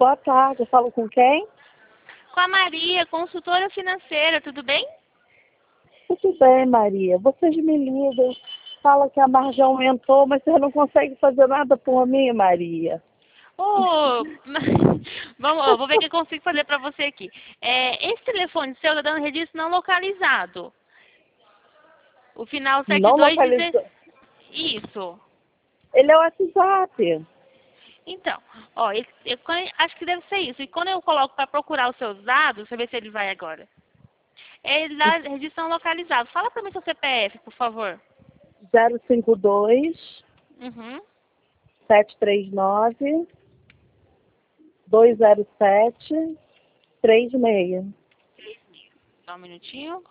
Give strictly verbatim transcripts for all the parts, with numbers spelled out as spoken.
Boa tarde, eu falo com quem? Com a Maria, consultora financeira, tudo bem? Tudo bem, Maria. Vocês me ligam, falam que a margem aumentou, mas você não consegue fazer nada por mim, Maria. Ô, vamos, eu vou ver o que eu consigo fazer para você aqui. É, esse telefone seu está dando registro não localizado. O final Não setenta e dois dezesseis. localizou. Isso. Ele é o WhatsApp. Então, ó, esse- eu, quando- acho que deve ser isso. E quando eu coloco para procurar os seus dados, deixa eu ver se ele vai agora. Ele dá registro não localizado. Fala para mim seu C P F, por favor. zero cinco dois, Uhum. sete três nove, dois zero sete, três seis. Só um minutinho.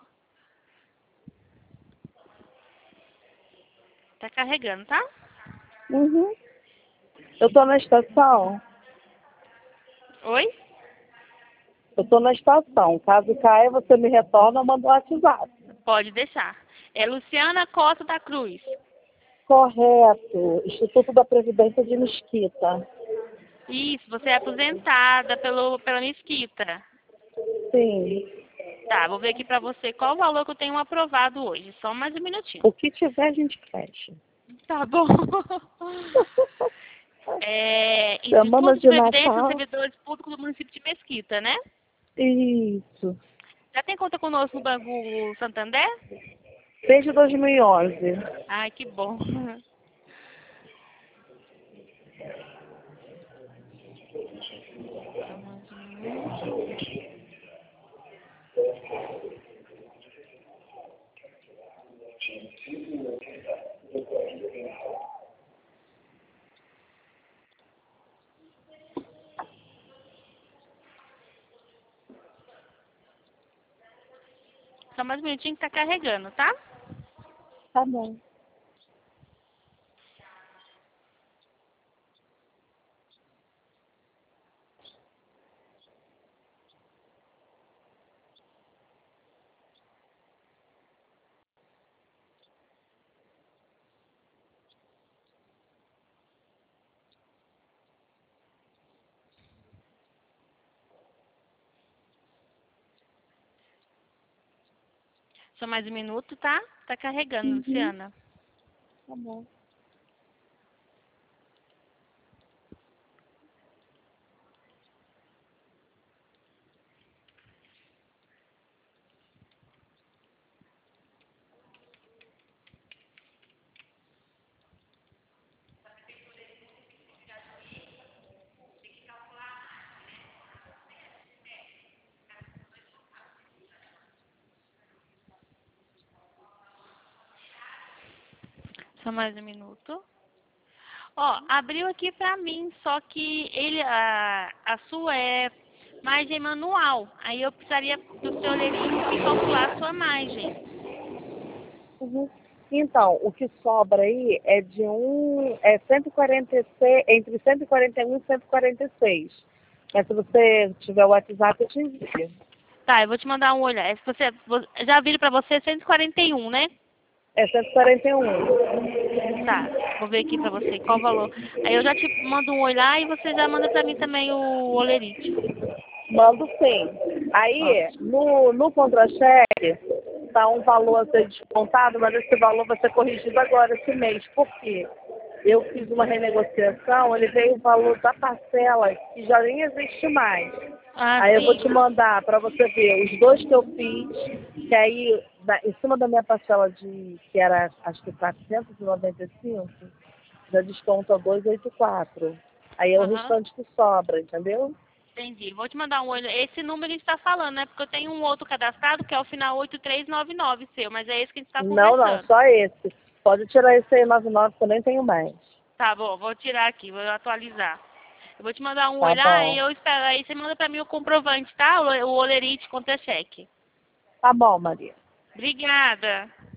Tá carregando, tá? Uhum. Eu estou na estação. Oi? Eu estou na estação. Caso caia, você me retorna, manda o WhatsApp. Pode deixar. É Luciana Costa da Cruz. Correto. Instituto da Previdência de Mesquita. Isso, você é aposentada pelo, pela Mesquita. Sim. Tá, vou ver aqui pra você qual o valor que eu tenho aprovado hoje. Só mais um minutinho. O que tiver, a gente fecha. Tá bom. É, Semana Instituto de de Previdência dos Natal. Servidores Públicos do município de Mesquita, né? Isso. Já tem conta conosco no Banco Santander? Desde dois mil e onze. Ai, que bom. Só mais um minuto. Só mais um minutinho que tá carregando, tá? Tá bom. Só mais um minuto, tá? Tá carregando, Uhum. Luciana. Tá bom. Só mais um minuto. Ó, abriu aqui pra mim, só que ele, a, a sua é margem manual. Aí eu precisaria do seu olheirinho calcular a sua margem. Uhum. Então, o que sobra aí é de um. É cento e quarenta e seis, entre cento e quarenta e um e cento e quarenta e seis. Mas se você tiver o WhatsApp, eu te envio. Tá, eu vou te mandar um olhar. É, se você, vo- já viram pra você cento e quarenta e um, né? É cento e quarenta e um. Tá, vou ver aqui pra você qual o valor. Aí eu já te mando um olhar e você já manda pra mim também o olerite. Mando sim. Aí, Ótimo. no, no contra-cheque, está um valor a ser descontado, mas esse valor vai ser corrigido agora, esse mês. Por quê? Eu fiz uma renegociação, ele veio o valor da parcela, que já nem existe mais. Ah, Aí eu vou sim. te mandar para você ver os dois que eu fiz, que aí, da- em cima da minha parcela de, que era, acho que quatrocentos e noventa e cinco, já desconta duzentos e oitenta e quatro. Aí é o Aham. restante que sobra, entendeu? Entendi. Vou te mandar um olho. Esse número a gente está falando, né? Porque eu tenho um outro cadastrado que é o final oito três nove nove seu, mas é esse que a gente está Não, não, conversando. só esse. Pode tirar esse aí, nove nove, que eu nem tenho mais. Tá bom, vou tirar aqui, vou atualizar. Eu vou te mandar um Tá olhar e bom. eu espero. Aí você manda pra mim o comprovante, tá? O o olerite contra cheque. Tá bom, Maria. Obrigada.